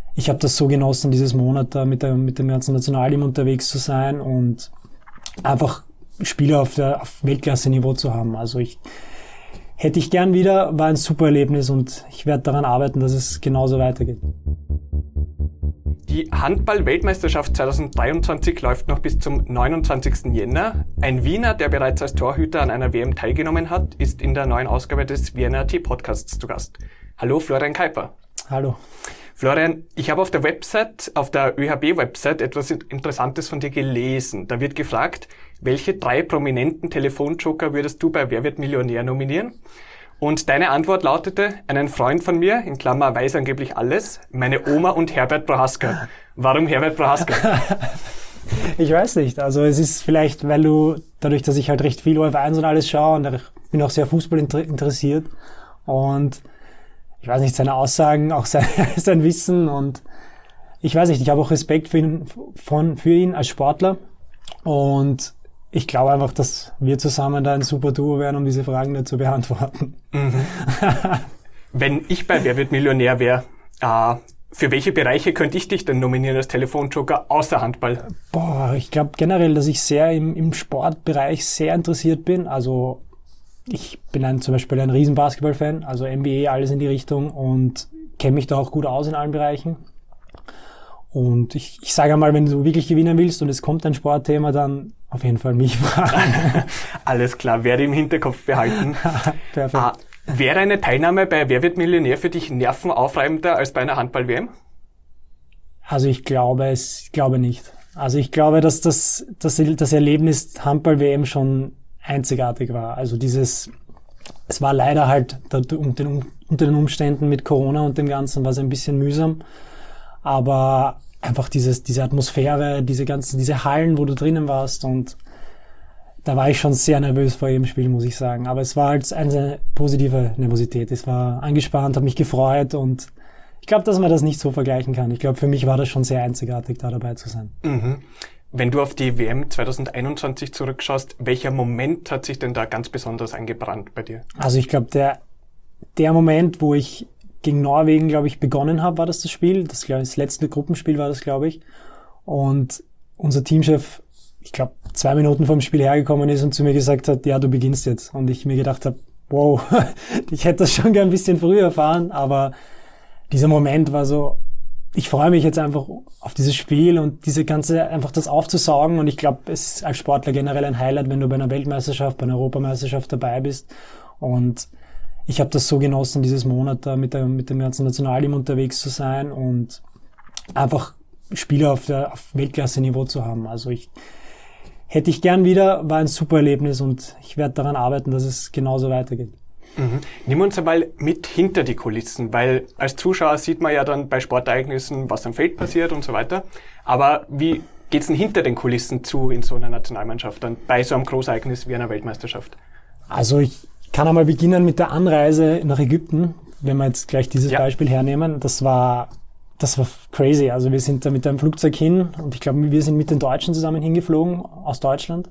ich habe das so genossen, dieses Monat da mit dem ganzen Nationalteam unterwegs zu sein und einfach Spiele auf Weltklasse-Niveau zu haben. Also hätte ich gern wieder, war ein super Erlebnis und ich werde daran arbeiten, dass es genauso weitergeht. Die Handball-Weltmeisterschaft 2023 läuft noch bis zum 29. Jänner. Ein Wiener, der bereits als Torhüter an einer WM teilgenommen hat, ist in der neuen Ausgabe des Vienna.at Podcasts zu Gast. Hallo Florian Kuiper. Hallo. Florian, ich habe auf der ÖHB-Website etwas Interessantes von dir gelesen. Da wird gefragt, welche 3 prominenten Telefonjoker würdest du bei Wer wird Millionär nominieren? Und deine Antwort lautete, einen Freund von mir, in Klammer weiß angeblich alles, meine Oma und Herbert Prohaska. Warum Herbert Prohaska? Ich weiß nicht. Also es ist vielleicht, dadurch, dass ich halt recht viel OF1 und alles schaue und ich bin auch sehr Fußball interessiert und ich weiß nicht, seine Aussagen, auch sein Wissen und ich weiß nicht, ich habe auch Respekt für ihn als Sportler und ich glaube einfach, dass wir zusammen da ein super Duo werden, um diese Fragen da zu beantworten. Mhm. Wenn ich bei Wer wird Millionär wäre, für welche Bereiche könnte ich dich denn nominieren als Telefonjoker außer Handball? Ich glaube generell, dass ich sehr im Sportbereich sehr interessiert bin. Also ich bin zum Beispiel ein riesen Basketball-Fan, also NBA, alles in die Richtung und kenne mich da auch gut aus in allen Bereichen. Und ich sage einmal, wenn du wirklich gewinnen willst und es kommt ein Sportthema, dann auf jeden Fall mich fragen. Alles klar, werde im Hinterkopf behalten. Perfekt. Wäre eine Teilnahme bei Wer wird Millionär für dich nervenaufreibender als bei einer Handball-WM? Also ich glaube nicht. Also ich glaube, dass das Erlebnis Handball-WM schon einzigartig war. Also es war leider halt unter den Umständen mit Corona und dem Ganzen war es ein bisschen mühsam. Aber einfach diese Atmosphäre, diese Hallen, wo du drinnen warst und da war ich schon sehr nervös vor jedem Spiel, muss ich sagen. Aber es war halt eine positive Nervosität. Es war angespannt, habe mich gefreut und ich glaube, dass man das nicht so vergleichen kann. Ich glaube, für mich war das schon sehr einzigartig, da dabei zu sein. Mhm. Wenn du auf die WM 2021 zurückschaust, welcher Moment hat sich denn da ganz besonders eingebrannt bei dir? Also ich glaube, der Moment, wo ich gegen Norwegen, glaube ich, begonnen habe, war das Spiel. Das letzte Gruppenspiel war das, glaube ich. Und unser Teamchef, ich glaube, 2 Minuten vor dem Spiel hergekommen ist und zu mir gesagt hat, ja, du beginnst jetzt. Und ich mir gedacht habe, wow, ich hätte das schon gern ein bisschen früher erfahren, aber dieser Moment war so, ich freue mich jetzt einfach auf dieses Spiel und einfach das aufzusaugen und ich glaube, es ist als Sportler generell ein Highlight, wenn du bei einer Weltmeisterschaft, bei einer Europameisterschaft dabei bist und ich habe das so genossen, dieses Monat da mit dem ganzen Nationalteam unterwegs zu sein und einfach Spiele auf Weltklasse-Niveau zu haben. Also hätte ich gern wieder, war ein super Erlebnis und ich werde daran arbeiten, dass es genauso weitergeht. Mhm. Nimm uns einmal mit hinter die Kulissen, weil als Zuschauer sieht man ja dann bei Sportereignissen, was am Feld passiert und so weiter. Aber wie geht's denn hinter den Kulissen zu in so einer Nationalmannschaft, dann bei so einem Großereignis wie einer Weltmeisterschaft? Also ich kann einmal beginnen mit der Anreise nach Ägypten, wenn wir jetzt gleich dieses Beispiel hernehmen. Das war crazy. Also wir sind da mit einem Flugzeug hin und ich glaube, wir sind mit den Deutschen zusammen hingeflogen aus Deutschland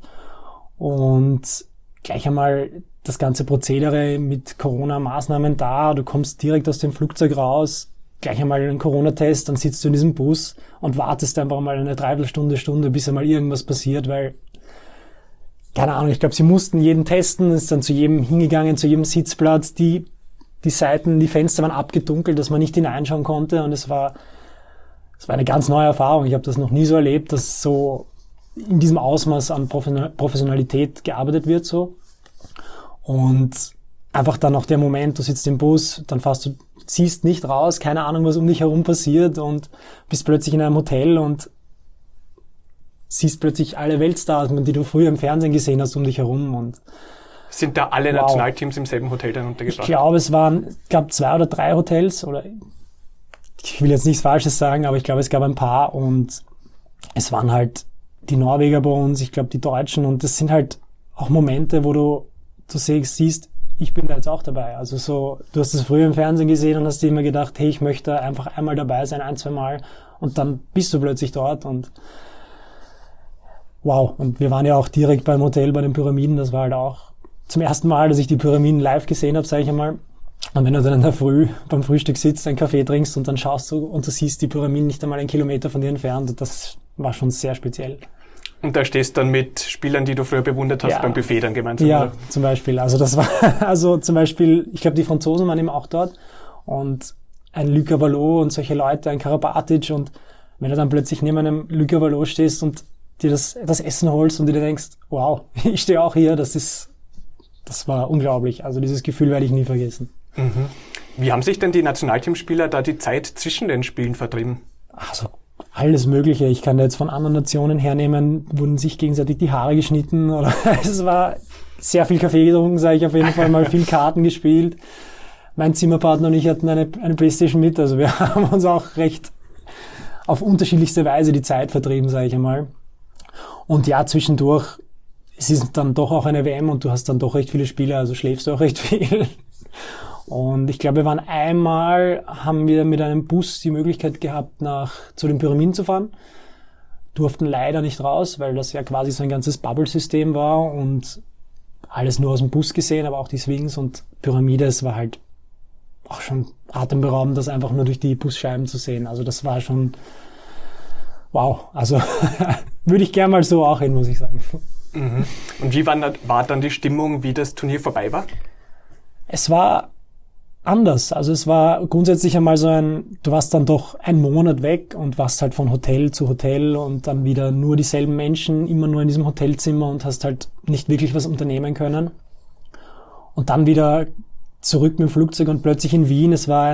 und gleich einmal das ganze Prozedere mit Corona-Maßnahmen da. Du kommst direkt aus dem Flugzeug raus, gleich einmal einen Corona-Test, dann sitzt du in diesem Bus und wartest einfach mal eine Dreiviertelstunde, bis einmal irgendwas passiert, weil keine Ahnung, ich glaube, sie mussten jeden testen, ist dann zu jedem hingegangen, zu jedem Sitzplatz, die Seiten, die Fenster waren abgedunkelt, dass man nicht hineinschauen konnte und es war eine ganz neue Erfahrung. Ich habe das noch nie so erlebt, dass so in diesem Ausmaß an Professionalität gearbeitet wird so. Und einfach dann auch der Moment, du sitzt im Bus, dann ziehst nicht raus, keine Ahnung, was um dich herum passiert und bist plötzlich in einem Hotel und siehst plötzlich alle Weltstars, die du früher im Fernsehen gesehen hast, um dich herum. Und sind da alle Nationalteams im selben Hotel dann untergebracht? Ich glaube, es gab 2 oder 3 Hotels, oder ich will jetzt nichts Falsches sagen, aber ich glaube, es gab ein paar und es waren halt die Norweger bei uns, ich glaube die Deutschen und das sind halt auch Momente, wo du siehst, ich bin da jetzt auch dabei. Also so, du hast es früher im Fernsehen gesehen und hast dir immer gedacht, hey, ich möchte einfach einmal dabei sein, 1, 2 Mal und dann bist du plötzlich dort und wow. Und wir waren ja auch direkt beim Hotel bei den Pyramiden, das war halt auch zum ersten Mal, dass ich die Pyramiden live gesehen habe, sage ich einmal. Und wenn du dann in der Früh beim Frühstück sitzt, einen Kaffee trinkst und dann schaust du und du siehst die Pyramiden nicht einmal einen Kilometer von dir entfernt, das war schon sehr speziell. Und da stehst du dann mit Spielern, die du früher bewundert hast, beim Buffet dann gemeinsam? Ja, oder? zum Beispiel. Also das war, also zum Beispiel, ich glaube, die Franzosen waren eben auch dort und ein Luc Vallot und solche Leute, ein Karabatic, und wenn du dann plötzlich neben einem Luc Vallot stehst und dir das Essen holst und dir denkst, wow, ich stehe auch hier, das war unglaublich. Also dieses Gefühl werde ich nie vergessen. Mhm. Wie haben sich denn die Nationalteamspieler da die Zeit zwischen den Spielen vertrieben? Also alles Mögliche. Ich kann da jetzt von anderen Nationen hernehmen, wurden sich gegenseitig die Haare geschnitten oder es war sehr viel Kaffee getrunken, sage ich auf jeden Fall, mal viel Karten gespielt. Mein Zimmerpartner und ich hatten eine Playstation mit, also wir haben uns auch recht auf unterschiedlichste Weise die Zeit vertrieben, sage ich einmal. Und ja, zwischendurch, es ist dann doch auch eine WM und du hast dann doch recht viele Spiele, also schläfst du auch recht viel. Und ich glaube, haben wir mit einem Bus die Möglichkeit gehabt, zu den Pyramiden zu fahren. Durften leider nicht raus, weil das ja quasi so ein ganzes Bubble-System war und alles nur aus dem Bus gesehen, aber auch die Swings und Pyramide, es war halt auch schon atemberaubend, das einfach nur durch die Busscheiben zu sehen. Also das war schon wow. Also würde ich gerne mal so auch hin, muss ich sagen. Mhm. Und wie war dann die Stimmung, wie das Turnier vorbei war? Es war anders. Also es war grundsätzlich einmal du warst dann doch einen Monat weg und warst halt von Hotel zu Hotel und dann wieder nur dieselben Menschen, immer nur in diesem Hotelzimmer und hast halt nicht wirklich was unternehmen können. Und dann wieder zurück mit dem Flugzeug und plötzlich in Wien. Es war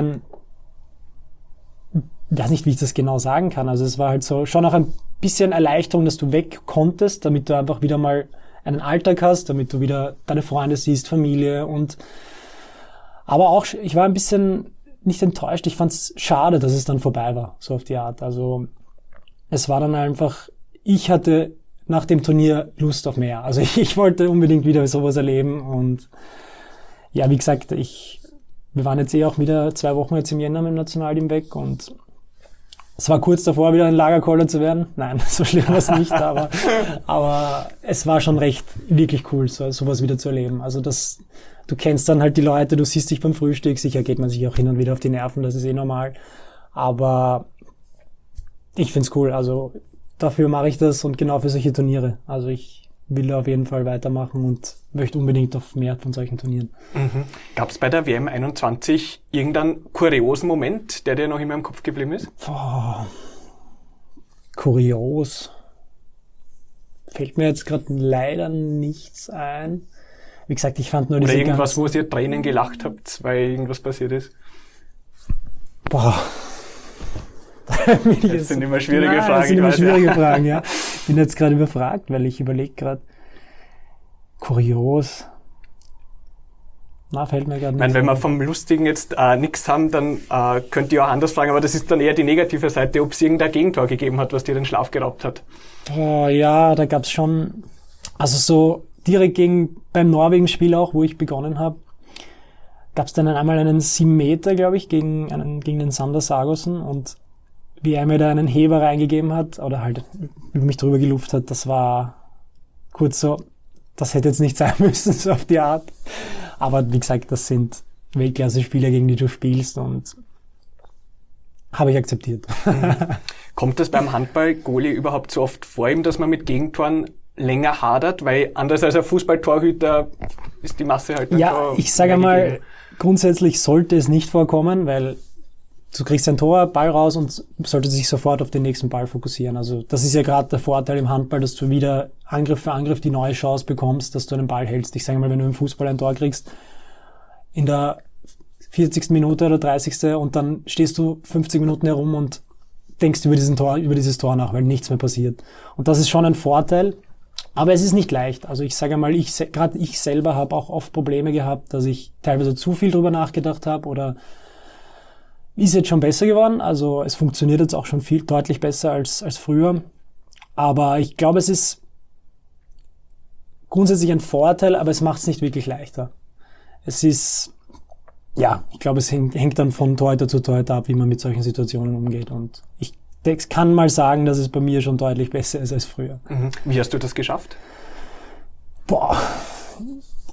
ich weiß nicht, wie ich das genau sagen kann. Also es war halt so schon auch ein bisschen Erleichterung, dass du weg konntest, damit du einfach wieder mal einen Alltag hast, damit du wieder deine Freunde siehst, Familie aber auch, ich war ein bisschen nicht enttäuscht. Ich fand es schade, dass es dann vorbei war, so auf die Art. Also es war dann einfach, ich hatte nach dem Turnier Lust auf mehr. Also ich wollte unbedingt wieder sowas erleben und ja, wie gesagt, wir waren jetzt auch wieder 2 Wochen jetzt im Jänner mit dem Nationalteam weg und es war kurz davor, wieder ein Lagerkoller zu werden. Nein, so schlimm war es nicht, aber es war schon wirklich cool, sowas wieder zu erleben. Also du kennst dann halt die Leute, du siehst dich beim Frühstück, sicher geht man sich auch hin und wieder auf die Nerven, das ist normal. Aber ich find's cool, also dafür mache ich das und genau für solche Turniere. Also ich will auf jeden Fall weitermachen und möchte unbedingt auf mehr von solchen Turnieren. Mhm. Gab es bei der WM 21 irgendeinen kuriosen Moment, der dir noch immer im Kopf geblieben ist? Kurios. Fällt mir jetzt gerade leider nichts ein. Wie gesagt, ich fand nur Oder irgendwas, wo ihr Tränen gelacht habt, weil irgendwas passiert ist? Das sind immer schwierige Fragen. Das sind immer schwierige Fragen, ja. Ich bin jetzt gerade überfragt, weil ich überlege gerade, kurios. Fällt mir gerade nicht. Wenn wir vom Lustigen jetzt nichts haben, dann könnt ihr auch anders fragen, aber das ist dann eher die negative Seite, ob es irgendein Gegentor gegeben hat, was dir den Schlaf geraubt hat. Ja, da gab's schon, also so direkt beim Norwegen-Spiel auch, wo ich begonnen habe, gab's dann einmal einen 7 Meter, glaube ich, gegen den Sander Sargosen und wie er mir da einen Heber reingegeben hat oder halt über mich drüber geluft hat, das war kurz so, das hätte jetzt nicht sein müssen, so auf die Art. Aber wie gesagt, das sind Weltklasse-Spieler, gegen die du spielst und habe ich akzeptiert. Kommt das beim Handball-Goalie überhaupt so oft vor ihm, dass man mit Gegentoren länger hadert? Weil anders als ein Fußballtorhüter ist die Masse halt... Ja, ich sage mal, grundsätzlich sollte es nicht vorkommen, weil du kriegst ein Tor, Ball raus und sollte sich sofort auf den nächsten Ball fokussieren. Also das ist ja gerade der Vorteil im Handball, dass du wieder Angriff für Angriff die neue Chance bekommst, dass du einen Ball hältst. Ich sage mal, wenn du im Fußball ein Tor kriegst, in der 40. Minute oder 30. und dann stehst du 50 Minuten herum und denkst über dieses Tor nach, weil nichts mehr passiert. Und das ist schon ein Vorteil, aber es ist nicht leicht. Also ich sage mal, gerade ich selber habe auch oft Probleme gehabt, dass ich teilweise zu viel drüber nachgedacht habe oder ist jetzt schon besser geworden, also es funktioniert jetzt auch schon deutlich besser als früher, aber ich glaube, es ist grundsätzlich ein Vorteil, aber es macht es nicht wirklich leichter. Ich glaube, es hängt dann von Torhüter zu Torhüter ab, wie man mit solchen Situationen umgeht und ich kann mal sagen, dass es bei mir schon deutlich besser ist als früher. Mhm. Wie hast du das geschafft?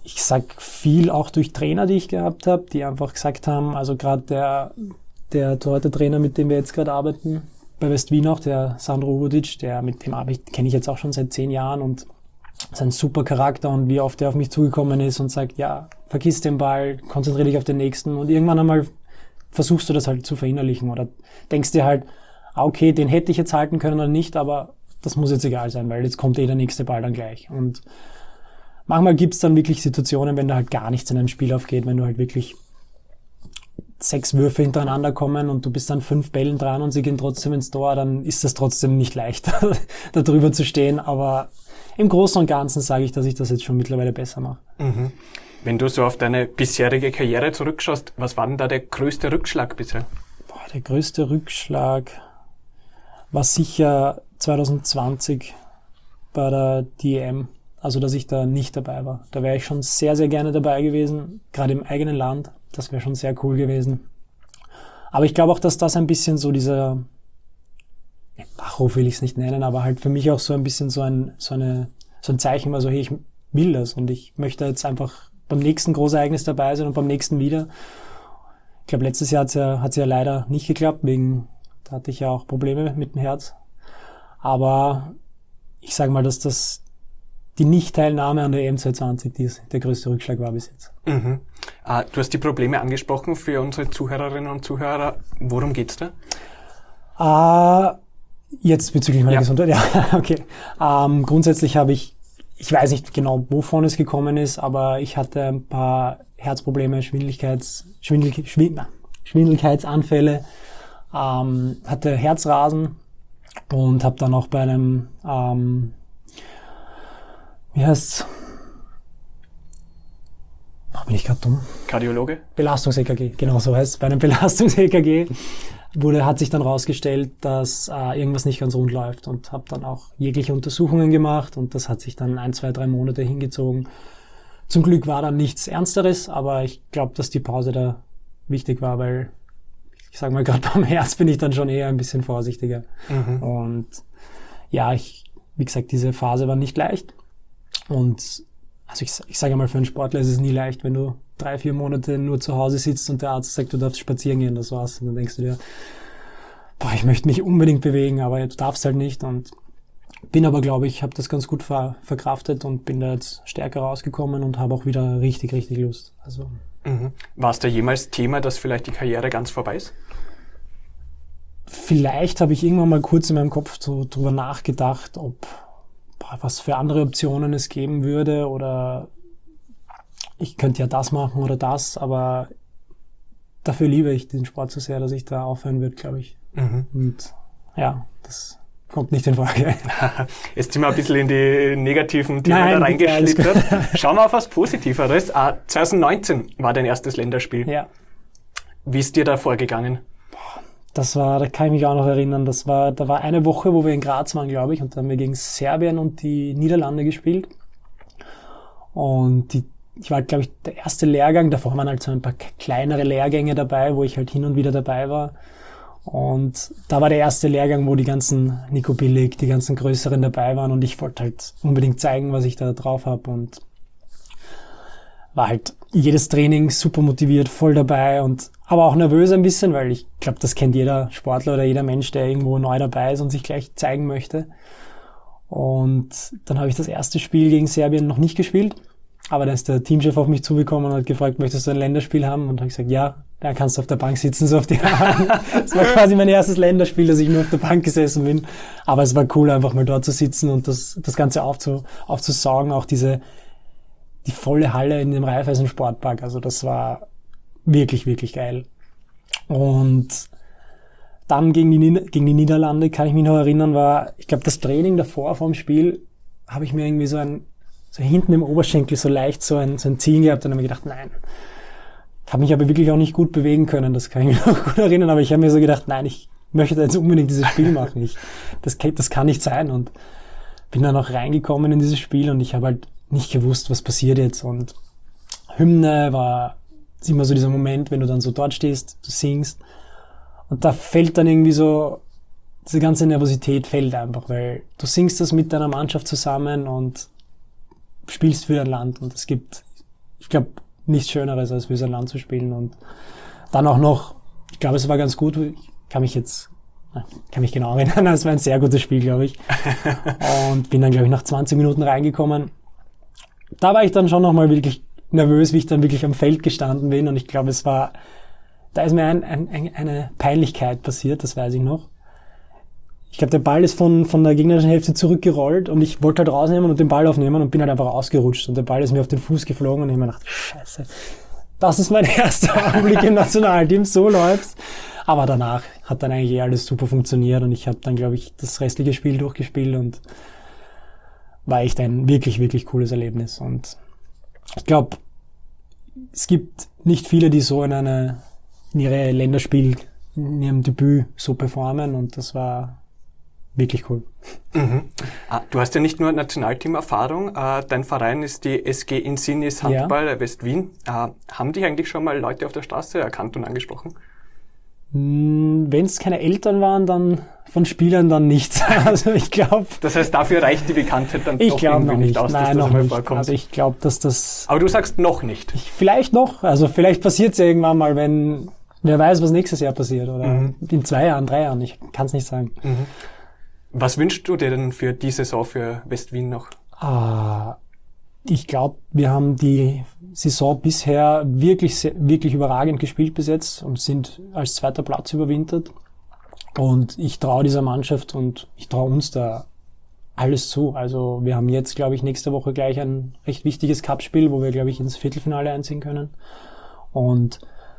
ich sag viel auch durch Trainer, die ich gehabt habe, die einfach gesagt haben, also gerade der Torhüter-Trainer, mit dem wir jetzt gerade arbeiten, bei West-Wien auch, der Sandro Urbodic, mit dem kenne ich jetzt auch schon seit 10 Jahren und sein super Charakter und wie oft er auf mich zugekommen ist und sagt, ja, vergiss den Ball, konzentriere dich auf den nächsten und irgendwann einmal versuchst du das halt zu verinnerlichen oder denkst dir halt, okay, den hätte ich jetzt halten können oder nicht, aber das muss jetzt egal sein, weil jetzt kommt der nächste Ball dann gleich. Und manchmal gibt's dann wirklich Situationen, wenn da halt gar nichts in einem Spiel aufgeht, wenn du halt wirklich 6 Würfe hintereinander kommen und du bist dann 5 Bällen dran und sie gehen trotzdem ins Tor, dann ist das trotzdem nicht leicht, da drüber zu stehen. Aber im Großen und Ganzen sage ich, dass ich das jetzt schon mittlerweile besser mache. Mhm. Wenn du so auf deine bisherige Karriere zurückschaust, was war denn da der größte Rückschlag bisher? Der größte Rückschlag war sicher 2020 bei der DEM, also dass ich da nicht dabei war. Da wäre ich schon sehr, sehr gerne dabei gewesen, gerade im eigenen Land. Das wäre schon sehr cool gewesen. Aber ich glaube auch, dass das ein bisschen so dieser, Wachruf will ich es nicht nennen, aber halt für mich auch so ein bisschen so ein Zeichen war, so hey, ich will das und ich möchte jetzt einfach beim nächsten Großereignis dabei sein und beim nächsten wieder. Ich glaube, letztes Jahr hat's ja leider nicht geklappt, da hatte ich ja auch Probleme mit dem Herz. Aber ich sage mal, dass die Nicht-Teilnahme an der EM 2020 der größte Rückschlag war bis jetzt. Mhm. Du hast die Probleme angesprochen für unsere Zuhörerinnen und Zuhörer. Worum geht's da? Jetzt bezüglich meiner Gesundheit? Ja, okay. Grundsätzlich habe ich weiß nicht genau, wovon es gekommen ist, aber ich hatte ein paar Herzprobleme, Schwindeligkeitsanfälle, hatte Herzrasen und habe dann auch bei einem, wie heißt's? Bin ich gerade dumm? Kardiologe? Belastungs-EKG, genau so heißt es. Bei einem Belastungs-EKG hat sich dann rausgestellt, dass irgendwas nicht ganz rund läuft und habe dann auch jegliche Untersuchungen gemacht und das hat sich dann 1, 2, 3 Monate hingezogen. Zum Glück war dann nichts Ernsteres, aber ich glaube, dass die Pause da wichtig war, weil ich sage mal, gerade beim Herz bin ich dann schon eher ein bisschen vorsichtiger. Mhm. Und ja, wie gesagt, diese Phase war nicht leicht und also ich sage mal, für einen Sportler ist es nie leicht, wenn du 3, 4 Monate nur zu Hause sitzt und der Arzt sagt, du darfst spazieren gehen, das war's. Und dann denkst du dir, ich möchte mich unbedingt bewegen, aber du darfst halt nicht. Und bin aber, glaube ich, habe das ganz gut verkraftet und bin da jetzt stärker rausgekommen und habe auch wieder richtig, richtig Lust. Also. Mhm. War es da jemals Thema, dass vielleicht die Karriere ganz vorbei ist? Vielleicht habe ich irgendwann mal kurz in meinem Kopf so drüber nachgedacht, was für andere Optionen es geben würde oder ich könnte ja das machen oder das, aber dafür liebe ich den Sport so sehr, dass ich da aufhören würde, glaube ich. Mhm. Und ja, das kommt nicht in Frage. Jetzt sind wir ein bisschen in die negativen Themen da reingeschlittert. Schauen wir auf was Positiveres. 2019 war dein erstes Länderspiel. Ja. Wie ist dir da vorgegangen? Da kann ich mich auch noch erinnern, da war eine Woche, wo wir in Graz waren, glaube ich, und da haben wir gegen Serbien und die Niederlande gespielt. Und ich war, glaube ich, der erste Lehrgang, davor waren halt so ein paar kleinere Lehrgänge dabei, wo ich halt hin und wieder dabei war. Und da war der erste Lehrgang, wo die ganzen Nico Billig, die ganzen Größeren dabei waren und ich wollte halt unbedingt zeigen, was ich da drauf habe und war halt jedes Training super motiviert, voll dabei und aber auch nervös ein bisschen, weil ich glaube, das kennt jeder Sportler oder jeder Mensch, der irgendwo neu dabei ist und sich gleich zeigen möchte. Und dann habe ich das erste Spiel gegen Serbien noch nicht gespielt, aber dann ist der Teamchef auf mich zugekommen und hat gefragt, möchtest du ein Länderspiel haben? Und habe ich gesagt, ja, dann kannst du auf der Bank sitzen, so auf die Hand. Das war quasi mein erstes Länderspiel, dass ich nur auf der Bank gesessen bin. Aber es war cool, einfach mal dort zu sitzen und das Ganze aufzusaugen, auch die volle Halle in dem Raiffeisen Sportpark. Also das war wirklich, wirklich geil. Und dann gegen die Niederlande, kann ich mich noch erinnern, ich glaube, das Training davor vom Spiel, habe ich mir irgendwie so hinten im Oberschenkel so leicht so ein Ziehen gehabt und habe mir gedacht, nein. Habe mich aber wirklich auch nicht gut bewegen können, das kann ich mich noch gut erinnern, aber ich habe mir so gedacht, nein, ich möchte jetzt unbedingt dieses Spiel machen. Das kann nicht sein und bin dann auch reingekommen in dieses Spiel und ich habe halt nicht gewusst, was passiert jetzt und Hymne war immer so dieser Moment, wenn du dann so dort stehst, du singst und da fällt dann irgendwie so, diese ganze Nervosität fällt einfach, weil du singst das mit deiner Mannschaft zusammen und spielst für dein Land und es gibt ich glaube, nichts Schöneres, als für sein Land zu spielen. Und dann auch noch, ich glaube, es war ganz gut, ich kann mich genau erinnern, es war ein sehr gutes Spiel, glaube ich. Und bin dann, glaube ich, nach 20 Minuten reingekommen. Da war ich dann schon nochmal wirklich nervös, wie ich dann wirklich am Feld gestanden bin. Und ich glaube, da ist mir eine Peinlichkeit passiert, das weiß ich noch. Ich glaube, der Ball ist von der gegnerischen Hälfte zurückgerollt und ich wollte halt rausnehmen und den Ball aufnehmen und bin halt einfach ausgerutscht. Und der Ball ist mir auf den Fuß geflogen und ich habe mir gedacht, Scheiße, das ist mein erster Augenblick im Nationalteam, so läuft's. Aber danach hat dann eigentlich alles super funktioniert und ich habe dann, glaube ich, das restliche Spiel durchgespielt und war echt ein wirklich, wirklich cooles Erlebnis. Und ich glaube, es gibt nicht viele, die so in ihre Länderspiel, in ihrem Debüt so performen und das war wirklich cool. Mhm. Du hast ja nicht nur Nationalteam-Erfahrung, dein Verein ist die SG Insignis Handball West-Wien. Haben dich eigentlich schon mal Leute auf der Straße erkannt und angesprochen? Wenn es keine Eltern waren, dann von Spielern dann nichts. Also ich glaube. Das heißt, dafür reicht die Bekanntheit dann doch irgendwie nicht aus, dass das mal vorkommt. Also ich glaube, dass das. Aber du sagst noch nicht. Vielleicht noch. Also vielleicht passiert es ja irgendwann mal, wenn wer weiß, was nächstes Jahr passiert oder in 2 Jahren, 3 Jahren. Ich kann es nicht sagen. Mhm. Was wünschst du dir denn für die Saison für West-Wien noch? Ich glaube, wir haben die Saison bisher wirklich, wirklich überragend gespielt bis jetzt und sind als 2. Platz überwintert. Und ich traue dieser Mannschaft und ich traue uns da alles zu. Also wir haben jetzt, glaube ich, nächste Woche gleich ein recht wichtiges Cup-Spiel, wo wir, glaube ich, ins Viertelfinale einziehen können. Und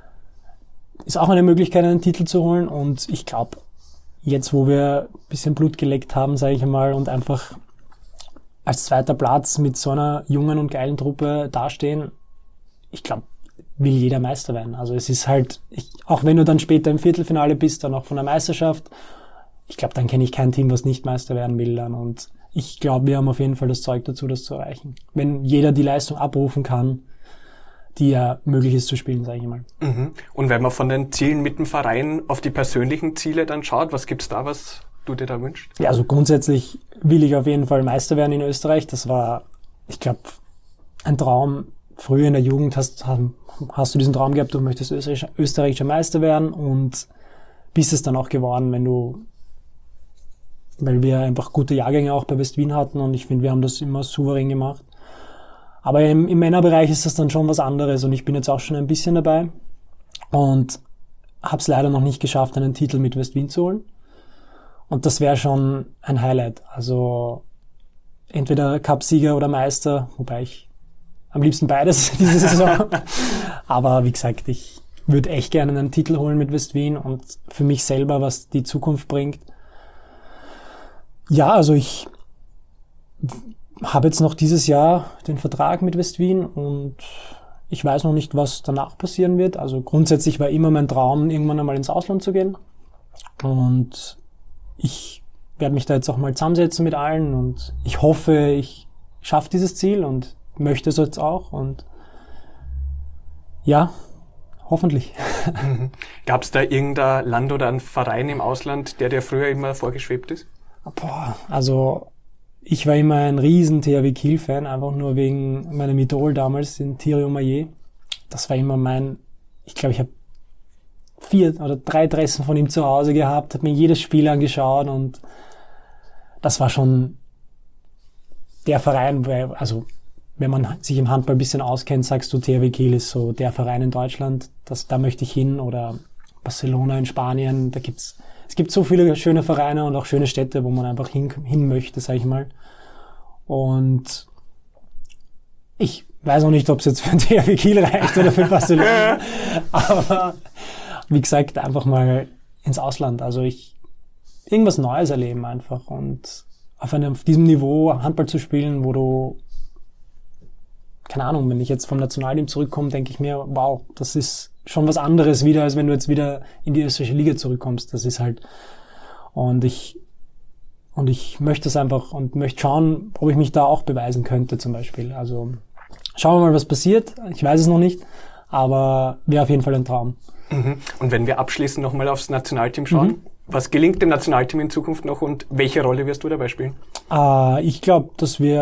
ist auch eine Möglichkeit, einen Titel zu holen. Und ich glaube, jetzt, wo wir ein bisschen Blut geleckt haben, sage ich einmal, und einfach als 2. Platz mit so einer jungen und geilen Truppe dastehen, ich glaube, will jeder Meister werden. Also es ist halt, auch wenn du dann später im Viertelfinale bist, dann auch von der Meisterschaft, ich glaube, dann kenne ich kein Team, was nicht Meister werden will dann. Und ich glaube, wir haben auf jeden Fall das Zeug dazu, das zu erreichen. Wenn jeder die Leistung abrufen kann, die ja möglich ist zu spielen, sage ich mal. Mhm. Und wenn man von den Zielen mit dem Verein auf die persönlichen Ziele dann schaut, was gibt's da, was du dir da wünschst? Ja, also grundsätzlich will ich auf jeden Fall Meister werden in Österreich. Das war, ich glaube, ein Traum. Früher in der Jugend hast du diesen Traum gehabt, du möchtest österreichischer Meister werden und bist es dann auch geworden, weil wir einfach gute Jahrgänge auch bei West-Wien hatten und ich finde, wir haben das immer souverän gemacht. Aber im Männerbereich ist das dann schon was anderes und ich bin jetzt auch schon ein bisschen dabei und habe es leider noch nicht geschafft, einen Titel mit West-Wien zu holen. Und das wäre schon ein Highlight. Also entweder Cupsieger oder Meister, wobei ich am liebsten beides diese Saison. Aber wie gesagt, ich würde echt gerne einen Titel holen mit West-Wien und für mich selber, was die Zukunft bringt. Ja, also ich habe jetzt noch dieses Jahr den Vertrag mit West-Wien und ich weiß noch nicht, was danach passieren wird. Also grundsätzlich war immer mein Traum, irgendwann einmal ins Ausland zu gehen. Und ich werde mich da jetzt auch mal zusammensetzen mit allen und ich hoffe, ich schaffe dieses Ziel und möchte es jetzt auch und ja, hoffentlich. Gab es da irgendein Land oder einen Verein im Ausland, der dir früher immer vorgeschwebt ist? Also ich war immer ein riesen THW Kiel-Fan, einfach nur wegen meinem Idol damals, den Thierry Omeyer. Das war immer ich glaube, ich habe 4 oder 3 Dressen von ihm zu Hause gehabt, habe mir jedes Spiel angeschaut und das war schon der Verein, also wenn man sich im Handball ein bisschen auskennt, sagst du, THW Kiel ist so der Verein in Deutschland, da möchte ich hin oder Barcelona in Spanien, es gibt so viele schöne Vereine und auch schöne Städte, wo man einfach hin möchte, sag ich mal. Und ich weiß auch nicht, ob es jetzt für THW Kiel reicht oder für Barcelona, aber wie gesagt, einfach mal ins Ausland. Also irgendwas Neues erleben einfach und auf diesem Niveau Handball zu spielen, wo du, keine Ahnung, wenn ich jetzt vom Nationalteam zurückkomme, denke ich mir, wow, das ist schon was anderes wieder, als wenn du jetzt wieder in die österreichische Liga zurückkommst. Das ist halt, und ich möchte es einfach und möchte schauen, ob ich mich da auch beweisen könnte zum Beispiel. Also schauen wir mal, was passiert. Ich weiß es noch nicht, aber wäre auf jeden Fall ein Traum. Mhm. Und wenn wir abschließend nochmal aufs Nationalteam schauen, was gelingt dem Nationalteam in Zukunft noch und welche Rolle wirst du dabei spielen? Ich glaube, dass wir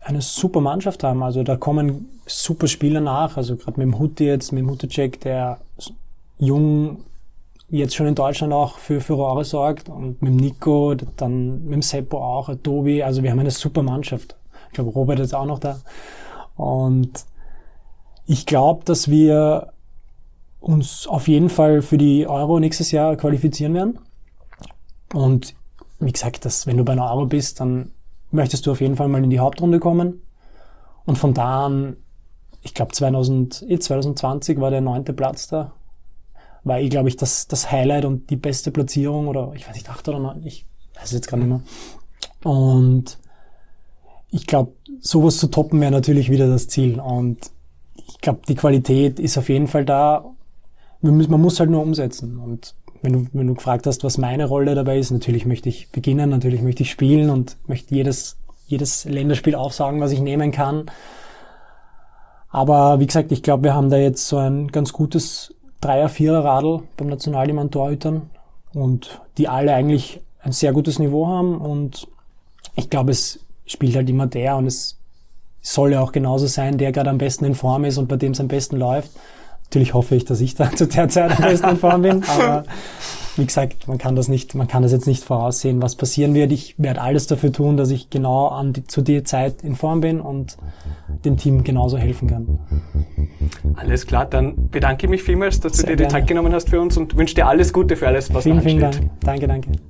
eine super Mannschaft haben. Also da kommen super Spieler nach. Also gerade mit dem Hutti jetzt, mit dem Hutacek, der jung jetzt schon in Deutschland auch für Furore sorgt, und mit dem Nico, dann mit dem Seppo auch, Tobi. Also wir haben eine super Mannschaft. Ich glaube, Robert ist auch noch da. Und ich glaube, dass wir uns auf jeden Fall für die Euro nächstes Jahr qualifizieren werden. Und wie gesagt, wenn du bei einer Euro bist, dann möchtest du auf jeden Fall mal in die Hauptrunde kommen. Und von da an, ich glaube 2020 war der 9. Platz da. War glaube ich, das Highlight und die beste Platzierung, oder ich weiß nicht, 8 oder 9, ich weiß es jetzt gar nicht mehr. Und ich glaube, sowas zu toppen wäre natürlich wieder das Ziel. Und ich glaube, die Qualität ist auf jeden Fall da. Man muss halt nur umsetzen. Und wenn du gefragt hast, was meine Rolle dabei ist, natürlich möchte ich beginnen, natürlich möchte ich spielen und möchte jedes Länderspiel aufsagen, was ich nehmen kann. Aber wie gesagt, ich glaube, wir haben da jetzt so ein ganz gutes 3er-4er-Radl beim Nationalteam an Torhütern, und die alle eigentlich ein sehr gutes Niveau haben, und ich glaube, es spielt halt immer der, und es soll ja auch genauso sein, der gerade am besten in Form ist und bei dem es am besten läuft. Natürlich hoffe ich, dass ich da zu der Zeit am besten in Form bin, aber wie gesagt, man kann das jetzt nicht voraussehen, was passieren wird. Ich werde alles dafür tun, dass ich genau zu der Zeit in Form bin und dem Team genauso helfen kann. Alles klar, dann bedanke ich mich vielmals, dass du Sehr dir die gerne. Zeit genommen hast für uns, und wünsche dir alles Gute für alles, was noch ansteht. Vielen Dank. Danke.